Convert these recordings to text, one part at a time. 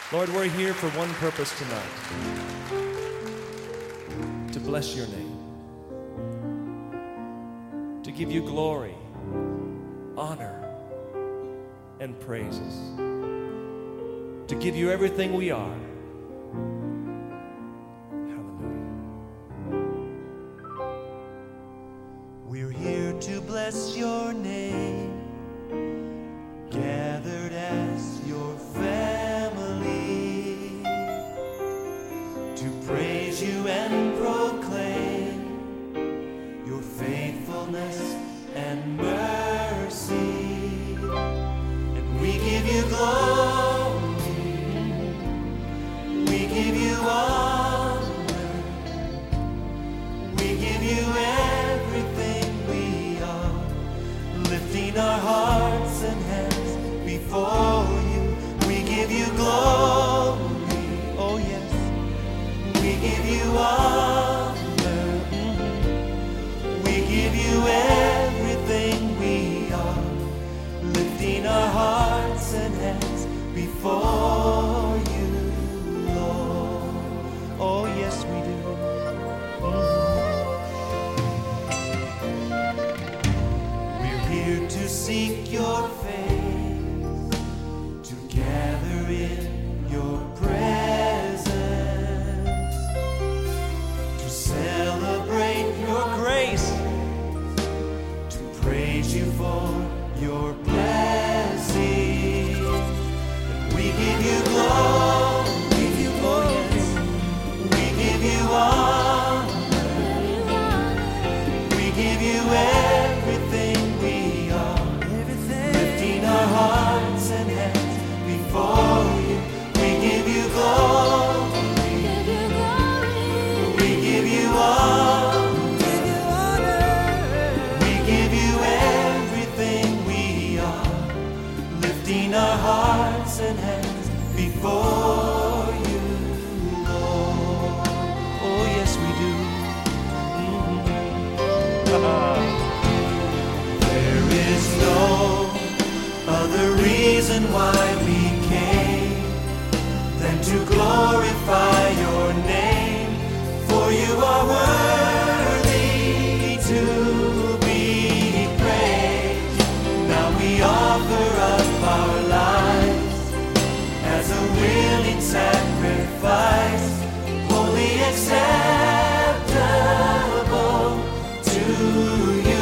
Lord, we're here for one purpose tonight, to bless your name, to give you glory, honor, and praises, to give you everything we are. Hallelujah. We're here to bless your name, gathered as your family, to praise you and proclaim your faithfulness and mercy. And we give you glory, we give you honor, we give you everything we are, lifting our hearts and hands before you. We give you glory, oh yes, we give you honor, we give you everything we are, lifting our hearts and hands before you, Lord. Oh yes, we do. We're here to seek your face, to gather in your presence, to celebrate your grace, to praise you for your blessing. And we give you glory, oh yes, we give you honor, we give you everything we are, lifting our hearts and hands before you. We give you glory, we give you honor, we give you everything we are, lifting our hearts and hands before you, Lord. Oh yes, we do. There is no other reason why we came than to glorify your name, for you are worthy to be praised. Now we offer up our lives as a willing sacrifice, wholly acceptable to you.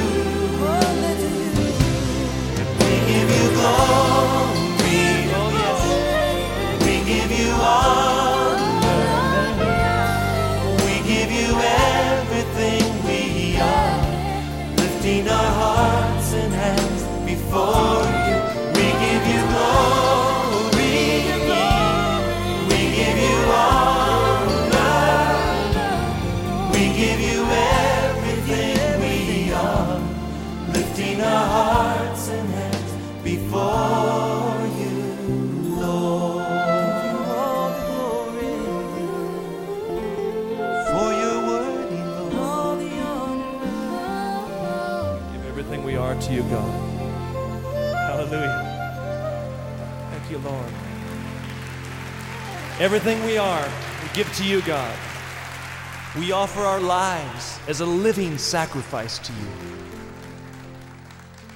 We give you glory, oh yes, we give you honor, we give you everything we are, lifting our hearts and hands before you. We give you glory, we give you honor, we give you everything we are, lifting our hearts and hands before you, Lord. For your worthy, Lord. Give everything we are to you, God. Hallelujah. Thank you, Lord. Everything we are, we give to you, God. We offer our lives as a living sacrifice to you.